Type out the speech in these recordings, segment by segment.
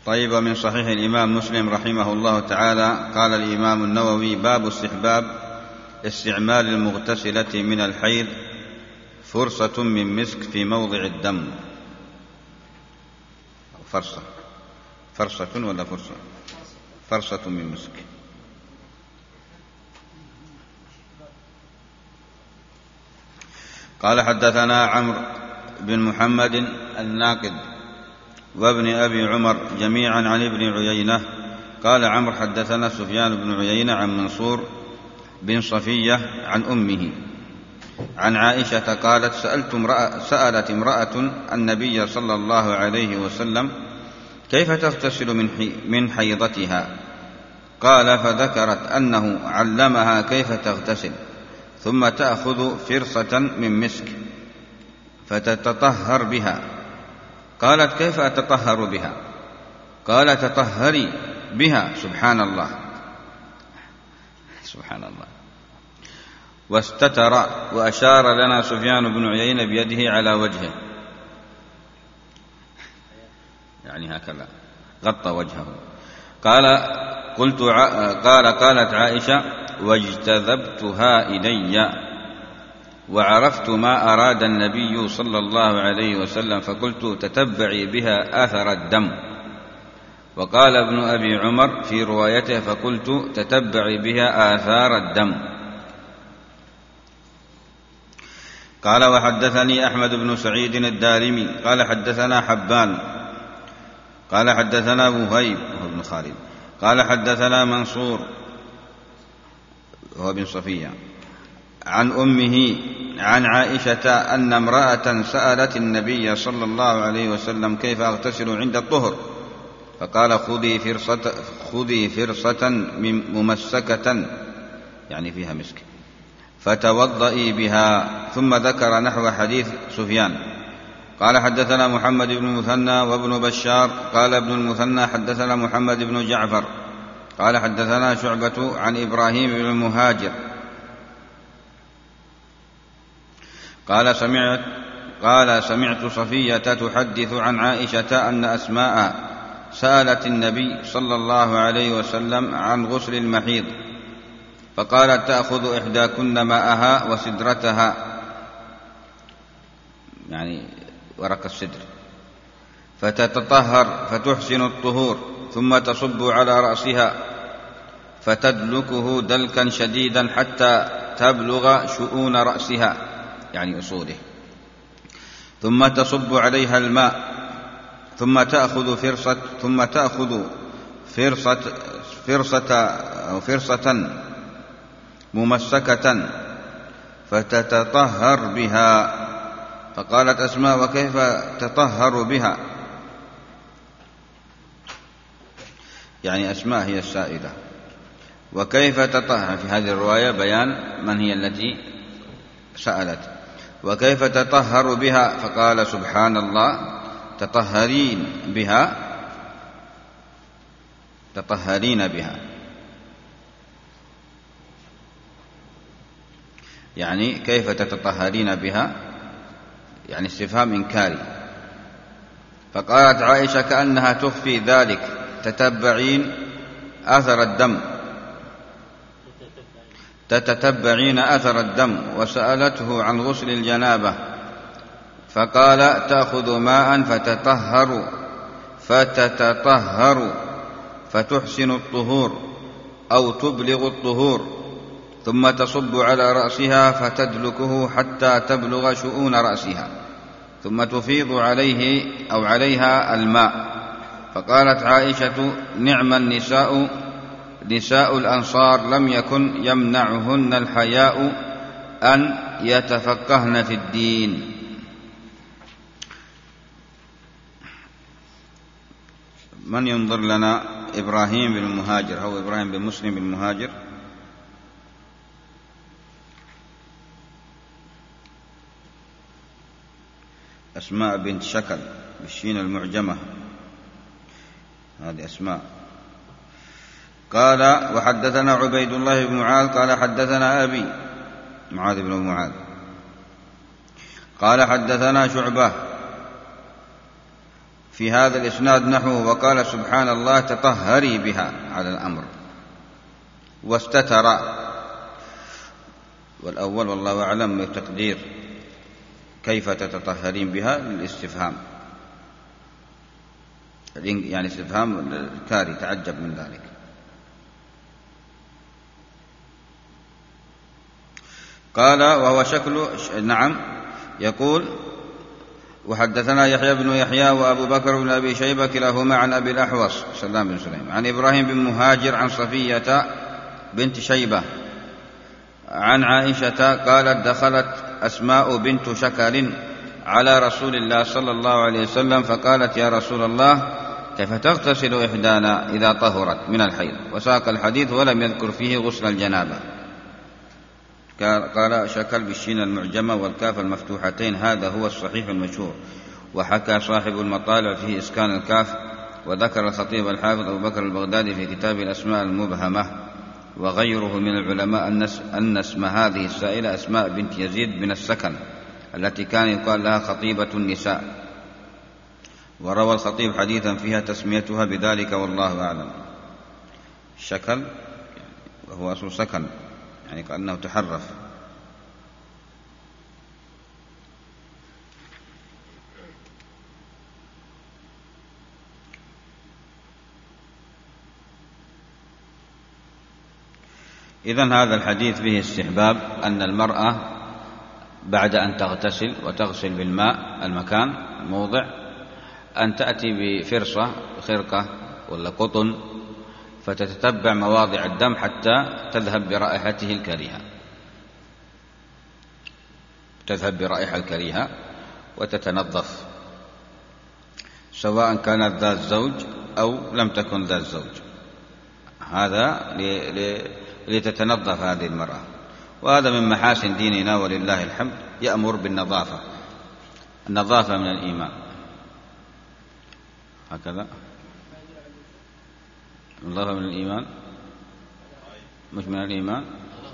طيب. من صحيح الإمام مسلم رحمه الله تعالى قال الإمام النووي: باب استحباب استعمال المغتسلة من الحيض فرصة من مسك في موضع الدم. فرصة ولا فرصة؟ فرصة من مسك. قال: حدثنا عمرو بن محمد الناقد وابن أبي عمر جميعا عن ابن عيينة. قال عمرو: حدثنا سفيان بن عيينة عن منصور بن صفية عن أمه عن عائشة قالت: سألت امرأة النبي صلى الله عليه وسلم كيف تغتسل من حيضتها؟ قال: فذكرت أنه علمها كيف تغتسل، ثم تأخذ فرصة من مسك فتتطهر بها. قالت: كيف أتطهر بها؟ قال: تطهري بها. سبحان الله سبحان الله. واستتر، وأشار لنا سفيان بن عيينة بيده على وجهه، يعني هكذا غطى وجهه. قالت عائشة: واجتذبتها إلي وعرفت ما أراد النبي صلى الله عليه وسلم، فقلت: تتبعي بها أثر الدم. وقال ابن أبي عمر في روايته: فقلت: تتبعي بها آثار الدم. قال: وحدثني أحمد بن سعيد الدارمي قال: حدثنا حبان قال: حدثنا وهيب بن خالد قال: حدثنا منصور هو بن صفية عن أمه عن عائشة أن امرأة سألت النبي صلى الله عليه وسلم كيف أغتسل عند الطهر، فقال: خذي فرصة ممسكة، يعني فيها مسك، فتوضئي بها. ثم ذكر نحو حديث سفيان. قال: حدثنا محمد بن المثنى وابن بشار قال ابن المثنى: حدثنا محمد بن جعفر قال: حدثنا شعبة عن إبراهيم بن المهاجر قال: سمعت صفية تحدث عن عائشة أن أسماء سألت النبي صلى الله عليه وسلم عن غسل المحيض، فقالت: تأخذ إحداكن ماءها وسدرتها، يعني ورق السدر، فتتطهر فتحسن الطهور، ثم تصب على رأسها فتدلكه دلكا شديدا حتى تبلغ شؤون رأسها، يعني أصوله، ثم تصب عليها الماء، ثم تأخذ فرصة ممسكة فتتطهر بها. فقالت أسماء: وكيف تطهر بها؟ يعني أسماء هي السائلة. وكيف تطهر؟ في هذه الرواية بيان من هي التي سألت. وكيف تطهر بها؟ فقال: سبحان الله، تطهرين بها، يعني كيف تتطهرين بها، يعني استفهام إنكاري. فقالت عائشة كأنها تخفي ذلك: تتتبعين أثر الدم. وسألته عن غسل الجنابة، فقال: تأخذ ماء فتتطهر فتحسن الطهور أو تبلغ الطهور، ثم تصب على رأسها فتدلكه حتى تبلغ شؤون رأسها، ثم تفيض عليه أو عليها الماء. فقالت عائشة: نعم النساء نساء الأنصار، لم يكن يمنعهن الحياء أن يتفقهن في الدين. من ينظر لنا إبراهيم بن المهاجر، هو إبراهيم بن مسلم بن المهاجر؟ أسماء بنت شكل بالشين المعجمة، هذه أسماء. قال: وحدثنا عبيد الله بن معاذ قال: حدثنا أبي معاذ بن معاذ قال: حدثنا شعبة في هذا الإسناد نحوه وقال سبحان الله تطهري بها على الأمر واستتر. والأول والله أعلم بتقدير كيف تتطهرين بها للاستفهام، يعني استفهام الكاري تعجب من ذلك. قال وهو شكل نعم يقول وحدثنا يحيى بن يحيى وأبو بكر بن أبي شيبة كلاهما عن أبي الأحوص سلام بن سليم عن إبراهيم بن مهاجر عن صفية بنت شيبة عن عائشة قالت دخلت أسماء بنت شكل على رسول الله صلى الله عليه وسلم فقالت يا رسول الله كيف تغتسل إحدانا إذا طهرت من الحيض، وساق الحديث ولم يذكر فيه غسل الجنابة. قال شكل بالشين المعجمة والكاف المفتوحتين هذا هو الصحيح المشهور. وحكى صاحب المطالع فيه إسكان الكاف. وذكر الخطيب الحافظ أبو بكر البغدادي في كتاب الأسماء المبهمة وغيره من العلماء أن اسم هذه السائلة أسماء بنت يزيد بن السكن التي كان يقال لها خطيبة النساء، وروى الخطيب حديثا فيها تسميتها بذلك والله أعلم. شكل وهو أصل سكن يعني كأنه تحرف. إذن هذا الحديث فيه استحباب أن المرأة بعد أن تغتسل وتغسل بالماء المكان الموضع أن تأتي بفرصة خرقة ولا قطن فتتتبع مواضع الدم حتى تذهب برائحته الكريهة، تذهب برائحة الكريهة وتتنظف، سواء كانت ذات زوج أو لم تكن ذات زوج. هذا لتتنظف هذه المرأة، وهذا من محاسن ديننا ولله الحمد، يأمر بالنظافة. النظافة من الإيمان. هكذا النظافة من الإيمان، مش من الإيمان،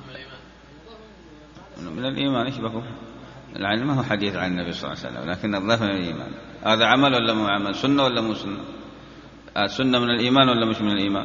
من الإيمان. إيش بكم؟ العلم ما هو حديث عن النبي صلى الله عليه وسلم، لكن النظافة من الإيمان. هذا عمل ولا مو عمل؟ سنة ولا مو سنة؟ سنة من الإيمان ولا مش من الإيمان؟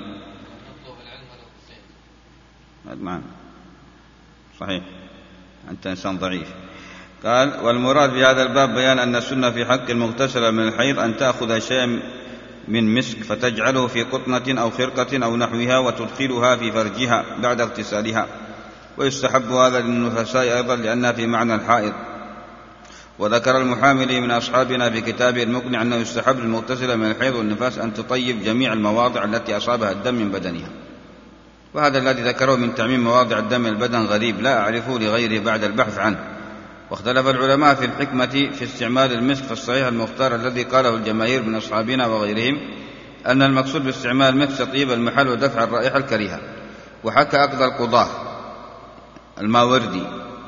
معنا صحيح، أنت إنسان ضعيف. قال والمراد بهذا الباب بيان أن السنة في حق المغتسلة من الحيض أن تأخذ شيئا من مسك فتجعله في قطنة أو خرقة أو نحوها وتدخلها في فرجها بعد اغتسالها، ويستحب هذا للنفساء أيضا لأنها في معنى الحائض. وذكر المحاملي من أصحابنا في كتابه المقنع أنه يستحب للمغتسلة من الحيض والنفاس أن تطيب جميع المواضع التي أصابها الدم من بدنها. وهذا الذي ذكره من تعميم مواضع الدم من البدن غريب لا أعرفه لغيره بعد البحث عنه. واختلف العلماء في الحكمة في استعمال المسك، فالصحيح المختار الذي قاله الجماهير من أصحابنا وغيرهم أن المقصود باستعمال المسك تطيب المحل ودفع الرائحة الكريهة. وحكى أقضى القضاة الماوردي،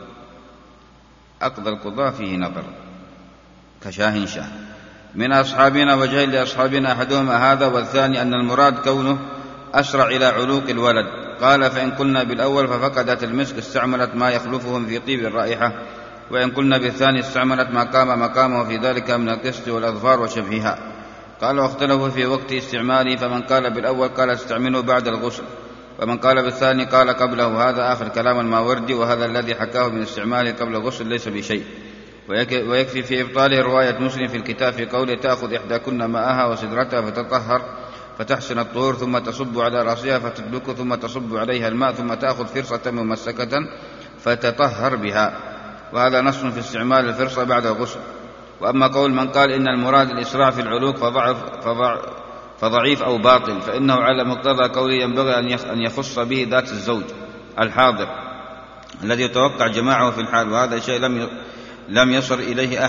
أقضى القضاة فيه نظر كشاهن شاه من أصحابنا وجهل لأصحابنا، أحدهما هذا والثاني أن المراد كونه أسرع إلى علوق الولد. قال فإن قلنا بالأول ففقدت المسك استعملت ما يخلفهم في طيب الرائحة، وإن قلنا بالثاني استعملت ما قام مقامه في ذلك من القسط والأظفار وشبهها. قال واختلفوا في وقت استعماله، فمن قال بالأول قال استعمله بعد الغسل، ومن قال بالثاني قال قبله. هذا آخر كلام الماوردي، وهذا الذي حكاه من استعماله قبل الغسل ليس بشيء. ويكفي في إبطاله رواية مسلم في الكتاب في قوله تأخذ إحداكن ماءها وسدرتها فتطهر فتحسن الطهور ثم تصب على رأسها فتدلك ثم تصب عليها الماء ثم تأخذ فرصة ممسكة فتطهر بها. وهذا نص في استعمال الفرصة بعد الغسل. وأما قول من قال إن المراد الإسراع في العلوق فضعيف أو باطل، فإنه على مقتضى قوله ينبغي أن يخص به ذات الزوج الحاضر الذي يتوقع جماعه في الحال، وهذا شيء لم يصل إليه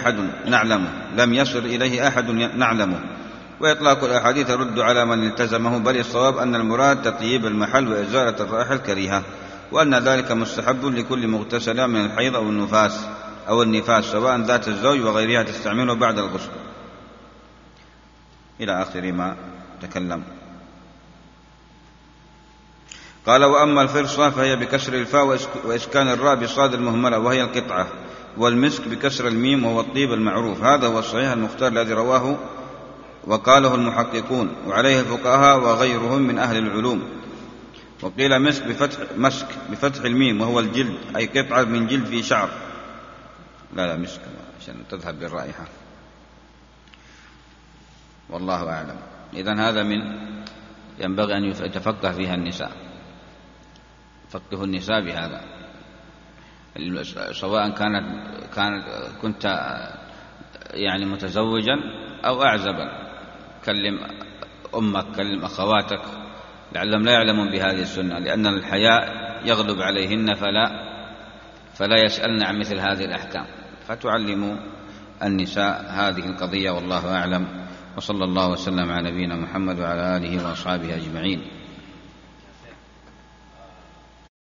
أحد نعلمه. وإطلاق الأحاديث يرد على من التزمه، بل الصواب أن المراد تطيب المحل وإزالة الرائحة الكريهة، وأن ذلك مستحب لكل مغتسلة من الحيض أو النفاس سواء ذات الزوج وغيرها تستعمله بعد الغسل إلى آخر ما تكلم. قال وأما الفرصة فهي بكسر الفاء وإسكان الراء بصاد المهملة وهي القطعة، والمسك بكسر الميم وهو الطيب المعروف. هذا هو الصحيح المختار الذي رواه وقاله المحققون وعليه الفقهاء وغيرهم من أهل العلوم. وقيل مسك بفتح الميم وهو الجلد، أي قطعة من جلد في شعر. لا مسك عشان تذهب بالرائحة، والله أعلم. إذن هذا من ينبغي أن يتفقه فيها النساء، فقه النساء بهذا، سواء كنت يعني متزوجا أو أعزبا. كلم أمك، كلم أخواتك، لعلهم لا يعلمون بهذه السنة، لأن الحياء يغلب عليهن فلا يسألن عن مثل هذه الأحكام، فتعلموا النساء هذه القضية، والله أعلم. وصلى الله وسلم على نبينا محمد وعلى آله وأصحابه أجمعين.